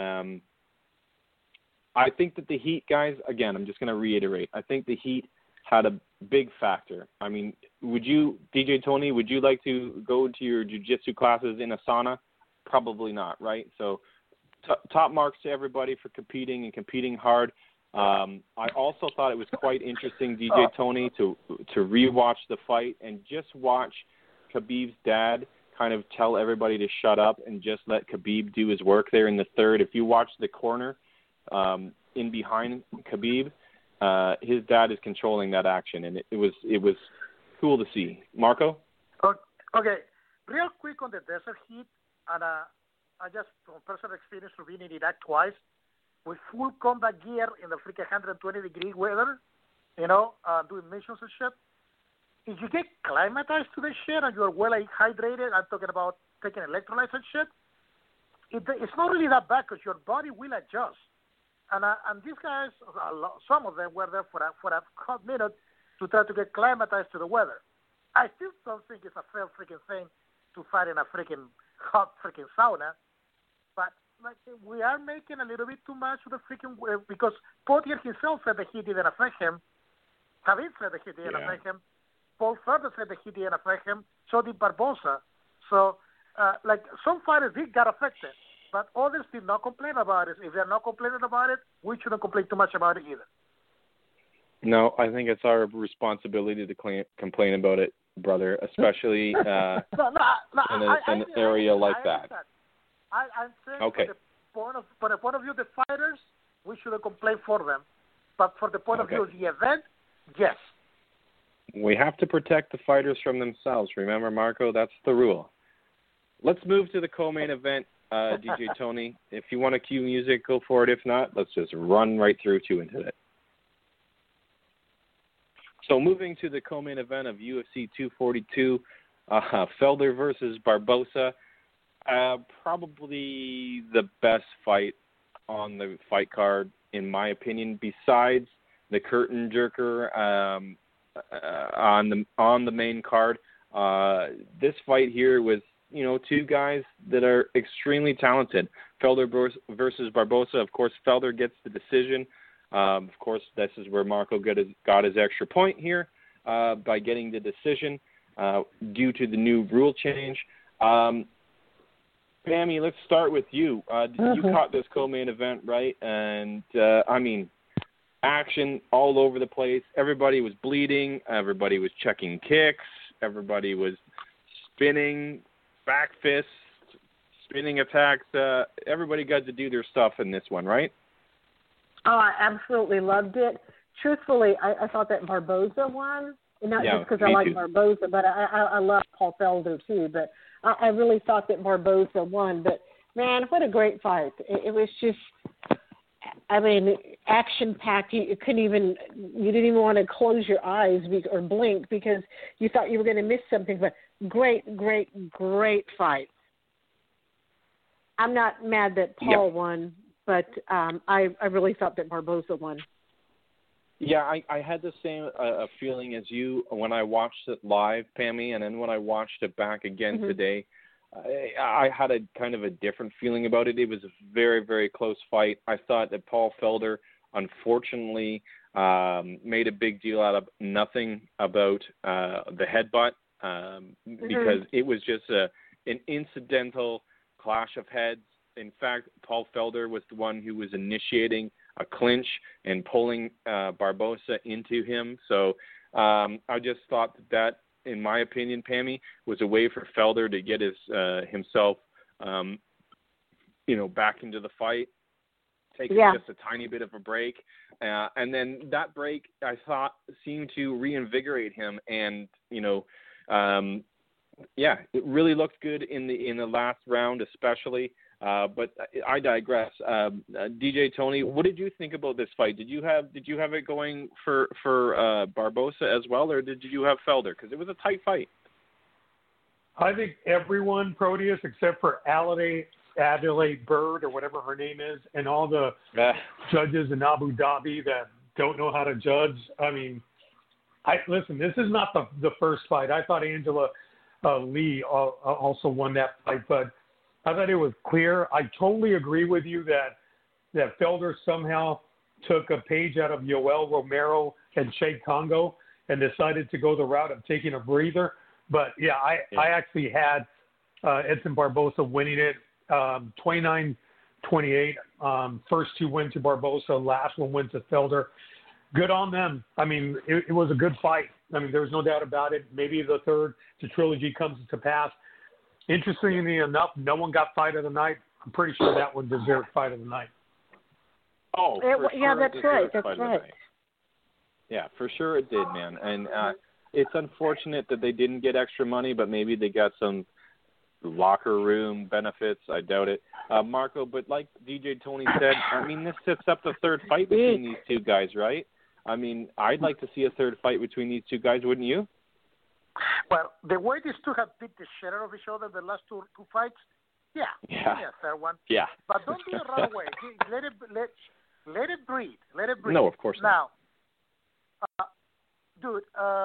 I think that the Heat guys, again, I'm just going to reiterate, I think the Heat had a big factor. I mean, DJ Tony, would you like to go to your jiu-jitsu classes in a sauna? Probably not, right? So top marks to everybody for competing hard. I also thought it was quite interesting, DJ Tony, to rewatch the fight and just watch Khabib's dad kind of tell everybody to shut up and just let Khabib do his work there in the third. If you watch the corner in behind Khabib, his dad is controlling that action, and it was cool to see. Marco? Okay, real quick on the Desert Heat, and I just from personal experience from being in Iraq twice, with full combat gear in the freaking 120-degree weather, doing missions and shit. If you get climatized to this shit and you're well hydrated, I'm talking about taking electrolytes and shit, it's not really that bad because your body will adjust. And these guys, some of them were there for a hot minute to try to get climatized to the weather. I still don't think it's a fair freaking thing to fight in a freaking hot freaking sauna, but we are making a little bit too much of the freaking because Poirier himself said the heat didn't affect him. Khabib said the heat didn't affect him. Paul Felder said the heat didn't affect him. So did Barbosa. So, some fighters did get affected, but others did not complain about it. If they're not complaining about it, we shouldn't complain too much about it either. No, I think it's our responsibility to complain about it, brother, especially in an area like that. I'm saying okay. from the point of view of the fighters, we shouldn't complain for them. But for the point of view of the event, yes. We have to protect the fighters from themselves. Remember, Marco, that's the rule. Let's move to the co-main event, DJ Tony. If you want to cue music, go for it. If not, let's just run right through into it. So moving to the co-main event of UFC 242, Felder versus Barbosa. Probably the best fight on the fight card, in my opinion, besides the curtain jerker on the main card. This fight here was, two guys that are extremely talented. Felder versus Barbosa. Of course, Felder gets the decision. Of course, this is where Marco got his extra point here by getting the decision due to the new rule change. Pammy, let's start with you. You caught this co-main event, right? And, action all over the place. Everybody was bleeding. Everybody was checking kicks. Everybody was spinning, back fists, spinning attacks. Everybody got to do their stuff in this one, right? Oh, I absolutely loved it. Truthfully, I thought that Barbosa won. Not just because I like Barbosa, but I love Paul Felder too. But I really thought that Barbosa won. But, man, what a great fight. It was just, action-packed. You didn't even want to close your eyes or blink because you thought you were going to miss something. But great fight. I'm not mad that Paul won, but I really thought that Barbosa won. Yeah, I had the same feeling as you when I watched it live, Pammy, and then when I watched it back again today, I had a kind of a different feeling about it. It was a very, very close fight. I thought that Paul Felder, unfortunately, made a big deal out of nothing about the headbutt because it was just an incidental clash of heads. In fact, Paul Felder was the one who was initiating a clinch and pulling Barbosa into him. So I just thought that, in my opinion, Pammy, was a way for Felder to get himself, back into the fight. take just a tiny bit of a break. And then that break, I thought, seemed to reinvigorate him. And, it really looked good in the last round especially. But I digress. DJ Tony, what did you think about this fight? Did you have it going for Barbosa as well, or did you have Felder? Because it was a tight fight. I think everyone, Proteus, except for Adelaide Bird or whatever her name is, and all the judges in Abu Dhabi that don't know how to judge. I mean, listen, this is not the first fight. I thought Angela Lee also won that fight, but I thought it was clear. I totally agree with you that Felder somehow took a page out of Yoel Romero and Sheikh Congo and decided to go the route of taking a breather. But, I actually had Edson Barbosa winning it 29-28. First two went to Barbosa. Last one went to Felder. Good on them. I mean, it was a good fight. I mean, there was no doubt about it. Maybe the trilogy comes to pass. Interestingly enough, no one got fight of the night. I'm pretty sure that one deserved fight of the night. Oh, that's right. That's right. Yeah, for sure it did, man. And it's unfortunate that they didn't get extra money, but maybe they got some locker room benefits. I doubt it. Marco, but like DJ Tony said, I mean, this sets up the third fight between these two guys, right? I mean, I'd like to see a third fight between these two guys, wouldn't you? Well, the way these two have beat the shit out of each other the last two fights, yeah, fair one. Yeah. But don't do it right away. Let it breathe. Let it breathe. No, of course not. Now, dude,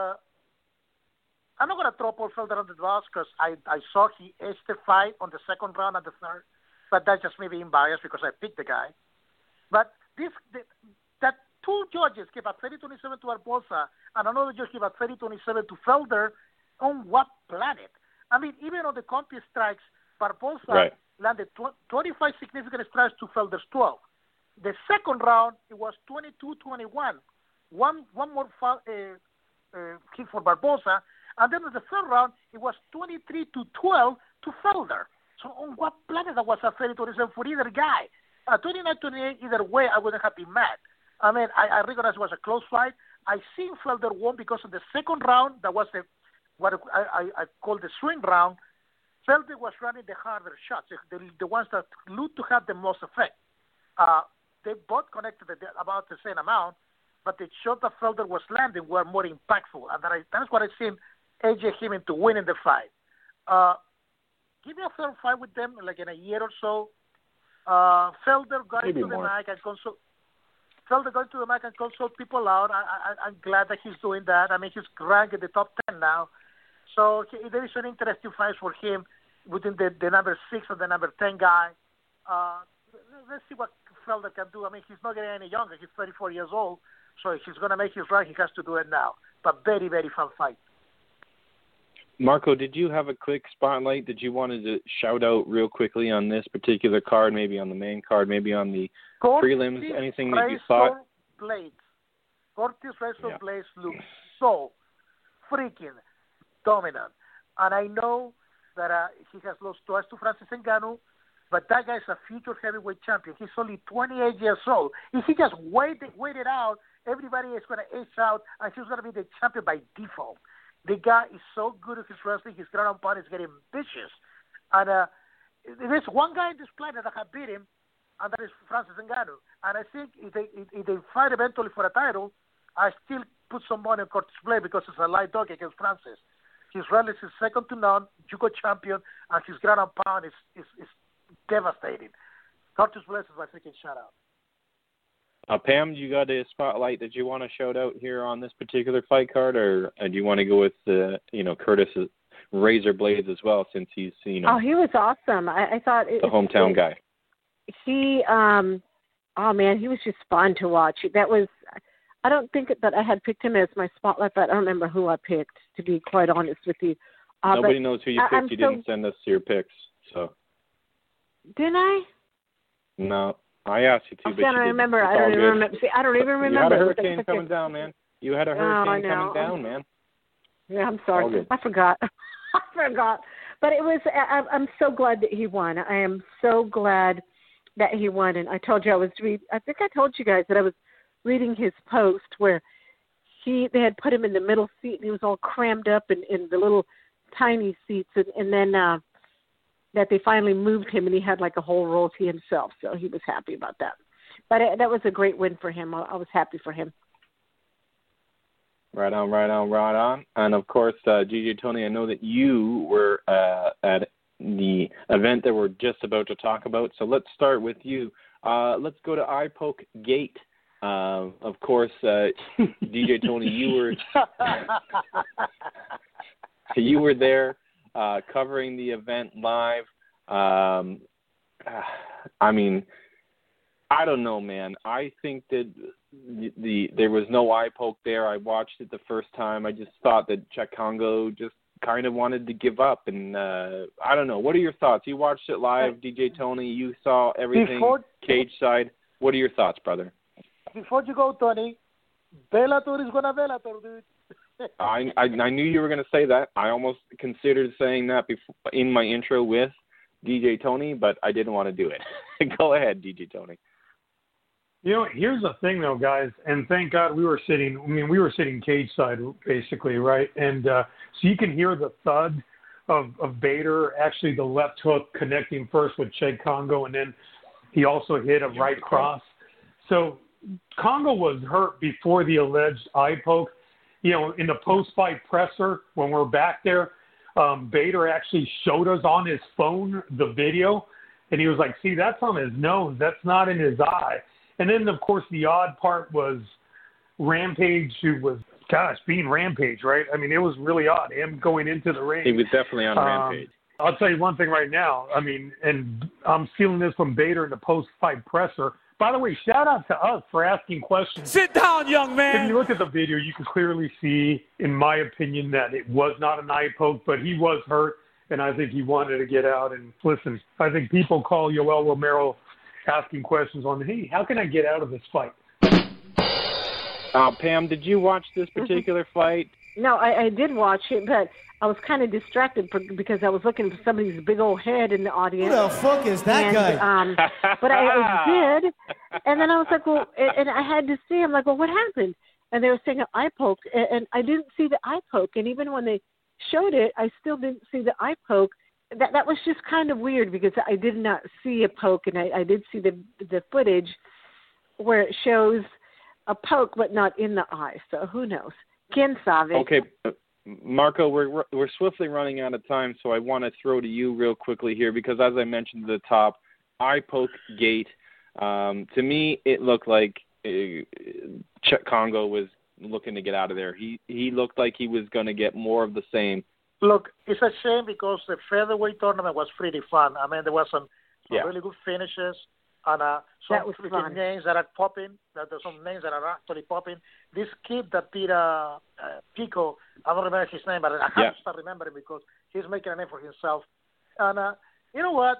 I'm not going to throw Paul Felder on the bus because I saw he aced the fight on the second round and the third, but that's just me being biased because I picked the guy. But that two judges gave a 30-27 to Barbosa and another judge gave a 30-27 to Felder. On what planet? I mean, even on the contest strikes, Barbosa landed 25 significant strikes to Felder's 12. The second round, it was 22-21. One more kick for Barbosa. And then in the third round, it was 23-12 to Felder. So on what planet that was a 30-27 for either guy? 29-28, either way, I wouldn't have been mad. I mean, I recognize it was a close fight. I think Felder won because in the second round, that was what I call the swing round. Felder was running the harder shots, the ones that look to have the most effect. They both connected about the same amount, but the shot that Felder was landing were more impactful. And that's what I seen AJ Jimenez to win in the fight. Give me a third fight with them, like in a year or so. Felder going to the mic and consult. Felder going to the mic and consult people out. I'm glad that he's doing that. I mean, he's ranked in the top 10 now. So there is an interesting fight for him within the number 6 and the number 10 guy. Let's see what Felder can do. I mean, he's not getting any younger. He's 34 years old. So if he's going to make his run, he has to do it now. But very, very fun fight. Marco, did you have a quick spotlight that you wanted to shout out real quickly on this particular card, maybe on the main card, maybe on the prelims, anything that you thought? Curtis Razor Blades looks so freaking dominant. And I know that he has lost twice to Francis Ngannou, but that guy's a future heavyweight champion. He's only 28 years old. If he just waited out, everybody is going to age out, and he's going to be the champion by default. The guy is so good at his wrestling, his ground and pound is getting vicious. And there's one guy on this planet that can beat him, and that is Francis Ngannou. And I think if they fight eventually for a title, I still put some money on Curtis Blades because it's a light dog against Francis. His wrestling is second to none, judo champion, and his ground and pound is devastating. Curtis Blades is my freaking shout-out. Pam, you got a spotlight that you want to shout out here on this particular fight card, or do you want to go with Curtis Razor Blades as well, since he's Oh, he was awesome. I thought the hometown guy. He he was just fun to watch. That was. I don't think that I had picked him as my spotlight, but I don't remember who I picked, to be quite honest with you. Nobody knows who you picked. You didn't send us your picks, so. Didn't I? No. I asked you to, but I don't remember. I don't even remember. See, I don't even remember. You had a hurricane coming down, man. You had a hurricane coming down, man. Yeah, I'm sorry. I forgot. But it was. I'm so glad that he won. I am so glad that he won. And I told you I think I told you guys that I was reading his post where they had put him in the middle seat and he was all crammed up in the little tiny seats, and then that they finally moved him and he had like a whole row to himself. So he was happy about that. But that was a great win for him. I was happy for him. Right on. And, of course, DJ Tony, I know that you were at the event that we're just about to talk about. So let's start with you. Let's go to iPoke Gate. Of course, DJ Tony, you were there covering the event live. I mean, I don't know, man. I think that there was no eye poke there. I watched it the first time. I just thought that Cheick Kongo just kind of wanted to give up. And I don't know. What are your thoughts? You watched it live, DJ Tony. You saw everything cage side. What are your thoughts, brother? Before you go, Tony, Bellator is going to Bellator, dude. I knew you were going to say that. I almost considered saying that in my intro with DJ Tony, but I didn't want to do it. Go ahead, DJ Tony. You know, here's the thing, though, guys, and thank God we were sitting cage side, basically, right? And so you can hear the thud of Bader, actually the left hook connecting first with Cheick Kongo, and then he also hit a right cross. So Kongo was hurt before the alleged eye poke. You know, in the post-fight presser, when we're back there, Bader actually showed us on his phone the video, and he was like, see, that's on his nose. That's not in his eye. And then, of course, the odd part was Rampage, who was, being Rampage, right? I mean, it was really odd, him going into the ring. He was definitely on Rampage. I'll tell you one thing right now. I mean, and I'm stealing this from Bader in the post-fight presser. By the way, shout out to us for asking questions. Sit down, young man. If you look at the video, you can clearly see, in my opinion, that it was not an eye poke, but he was hurt, and I think he wanted to get out. And listen, I think people call Yoel Romero asking questions on, hey, how can I get out of this fight? Pam, did you watch this particular fight? No, I did watch it, but I was kind of distracted because I was looking for somebody's big old head in the audience. Who the fuck is that guy? But I did, and then I was like, well, and I had to see. I'm like, well, what happened? And they were saying an eye poke, and I didn't see the eye poke. And even when they showed it, I still didn't see the eye poke. That was just kind of weird because I did not see a poke, and I did see the footage where it shows a poke but not in the eye. So who knows? Quien sabe? Okay, Marco, we're swiftly running out of time, so I want to throw to you real quickly here because, as I mentioned at the top, eye poke gate. To me, it looked like Cheick Kongo was looking to get out of there. He looked like he was going to get more of the same. Look, it's a shame because the featherweight tournament was pretty fun. I mean, there was some really good finishes and some freaking names that are popping. There's some names that are actually popping. This kid that beat Pico, I don't remember his name, but I have to start remembering because he's making a name for himself. And you know what?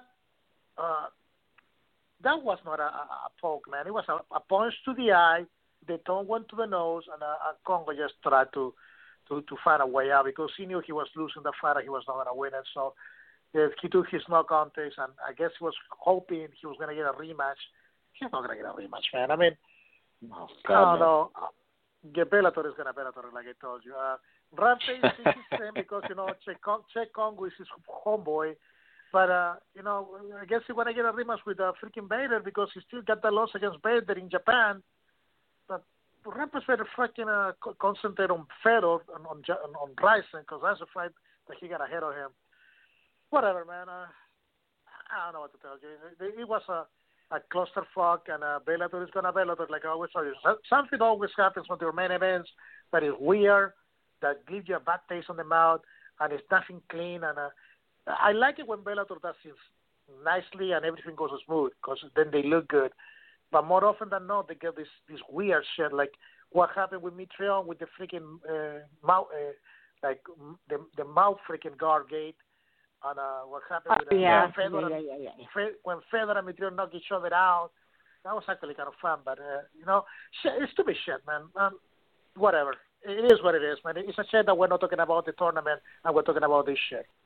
That was not a poke, man. It was a punch to the eye. The tongue went to the nose, and Kongo just tried to find a way out because he knew he was losing the fight and he was not going to win it. So he took his no contest, and I guess he was hoping he was going to get a rematch. He's not going to get a rematch, man. I mean, I don't know. Bellator is going to Bellator, like I told you. Rampage is his same because, you know, Cheick Kongo is his homeboy. But, you know, I guess he's going to get a rematch with freaking Bader because he still got the loss against Bader in Japan. But Rampage better fucking concentrate on Fedor on Bryson because that's a fight that he got ahead of him. Whatever, man. I don't know what to tell you. It was a clusterfuck, and Bellator is going to Bellator, like I always tell you. Something always happens with your main events that is weird, that gives you a bad taste on the mouth, and it's nothing clean. And I like it when Bellator does things nicely and everything goes smooth because then they look good. But more often than not, they get this weird shit, like what happened with Mitrione with the freaking mouth, like the mouth freaking guard gate, and what happened with Fedor when Fedor and Mitrione knocked each other out. That was actually kind of fun, but you know, it's stupid shit, man. Whatever, it is what it is, man. It's a shit that we're not talking about the tournament and we're talking about this shit.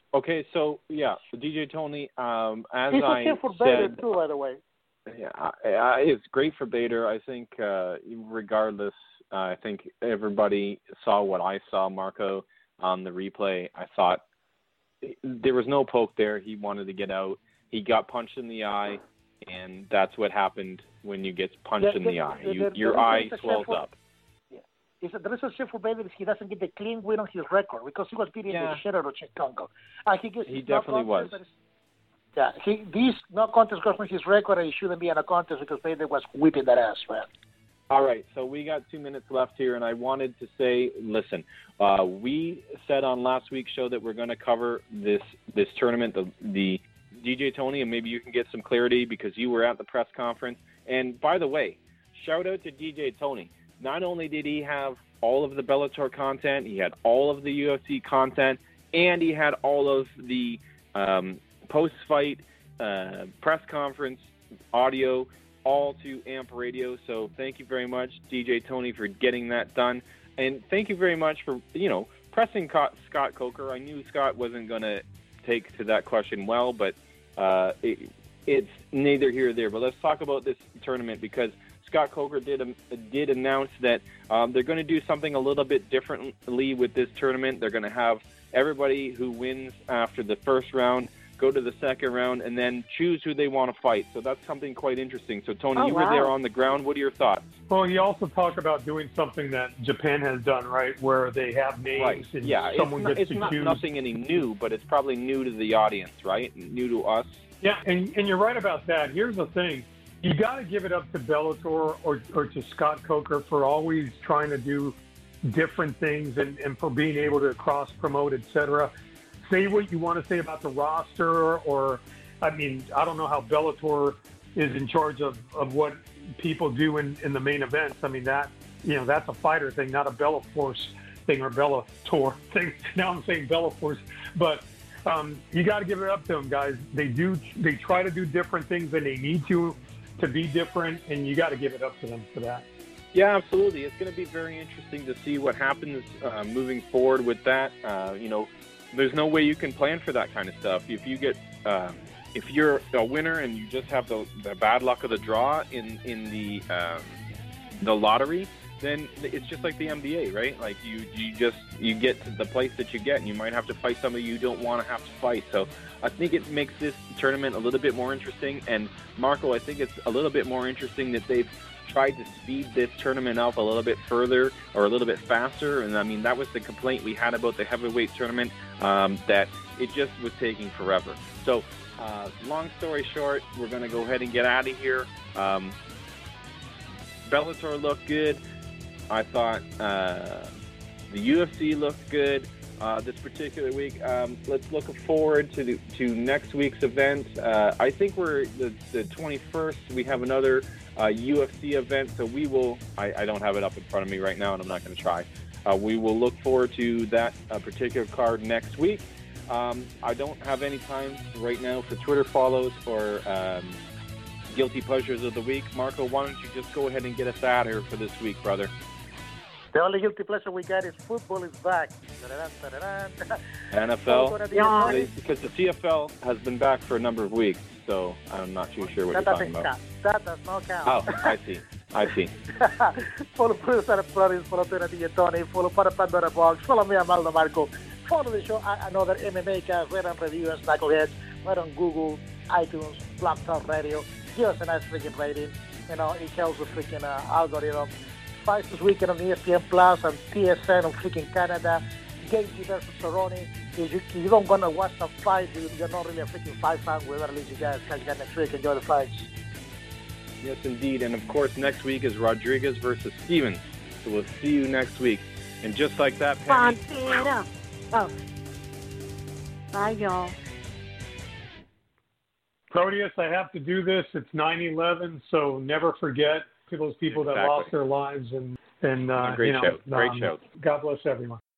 Okay, so yeah, DJ Tony. As He's I okay for Bader said, too, by the way. yeah, it's great for Bader. I think, regardless, I think everybody saw what I saw, Marco, on the replay. I thought there was no poke there. He wanted to get out. He got punched in the eye, and that's what happened when you get punched in the eye. Your eye swells up. The reason for Bader is he doesn't get the clean win on his record because he was beating the shit out of Chikonko. He definitely was. Yeah, these no contest goes from his record, and he shouldn't be in a contest because Bader was whipping that ass, man. All right, so we got 2 minutes left here, and I wanted to say, listen, we said on last week's show that we're going to cover this tournament, the DJ Tony, and maybe you can get some clarity because you were at the press conference. And by the way, shout out to DJ Tony. Not only did he have all of the Bellator content, he had all of the UFC content, and he had all of the post-fight press conference audio, all to AMP Radio. So thank you very much, DJ Tony, for getting that done. And thank you very much for, pressing Scott Coker. I knew Scott wasn't going to take to that question well, but it's neither here nor there. But let's talk about this tournament because Scott Coker did announce that they're going to do something a little bit differently with this tournament. They're going to have everybody who wins after the first round go to the second round and then choose who they want to fight. So that's something quite interesting. So, Tony, you were there on the ground. What are your thoughts? Well, you also talk about doing something that Japan has done, right, where they have names and someone gets to choose. It's not nothing any new, but it's probably new to the audience, right? New to us. Yeah, and you're right about that. Here's the thing. You got to give it up to Bellator or to Scott Coker for always trying to do different things and for being able to cross-promote, et cetera. Say what you want to say about the roster I don't know how Bellator is in charge of what people do in the main events. I mean, that's a fighter thing, not a Bellaforce thing or Bellator thing. Now I'm saying Bellaforce. But you got to give it up to them, guys. They try to do different things and they need to be different, and you got to give it up to them for that. Yeah, absolutely. It's going to be very interesting to see what happens moving forward with that. There's no way you can plan for that kind of stuff. If you get, if you're a winner and you just have the bad luck of the draw in the lottery, then it's just like the NBA, right? Like you get to the place that you get, and you might have to fight somebody you don't want to have to fight. So I think it makes this tournament a little bit more interesting. And Marco, I think it's a little bit more interesting that they've tried to speed this tournament up a little bit further or a little bit faster. And I mean, that was the complaint we had about the heavyweight tournament, that it just was taking forever. So long story short, we're going to go ahead and get out of here. Bellator looked good. I thought the UFC looked good this particular week. Let's look forward to next week's event. I think we're the 21st. We have another UFC event, so we will. I don't have it up in front of me right now, and I'm not going to try. We will look forward to that particular card next week. I don't have any time right now for Twitter follows or guilty pleasures of the week. Marco, why don't you just go ahead and get us out here for this week, brother? The only guilty pleasure we got is football is back. NFL? Because the CFL has been back for a number of weeks, so I'm not too sure what you're talking about. That does not count. Oh, I see. Follow Producer Flores, follow DJ Tony, follow para Pandora Box, follow me, Amaldo Marco. Follow the show, another MMA cast, rate and review, and Knuckleheads, right on Google, iTunes, Blog Talk Radio. Give us a nice freaking rating. It helps with freaking algorithm. Fights this weekend on ESPN Plus and TSN on freaking Canada. Gaethje versus Cerrone. If you don't gonna watch the fight, you're not really a freaking fight fan. We'll release you guys. Catch you guys next week. Enjoy the fights. Yes, indeed. And of course, next week is Rodriguez versus Stevens. So we'll see you next week. And just like that, Penny. Oh. Bye, y'all. Proteus, I have to do this. It's 9/11, so never forget to those people that lost their lives. And Great show. Great show. God bless everyone.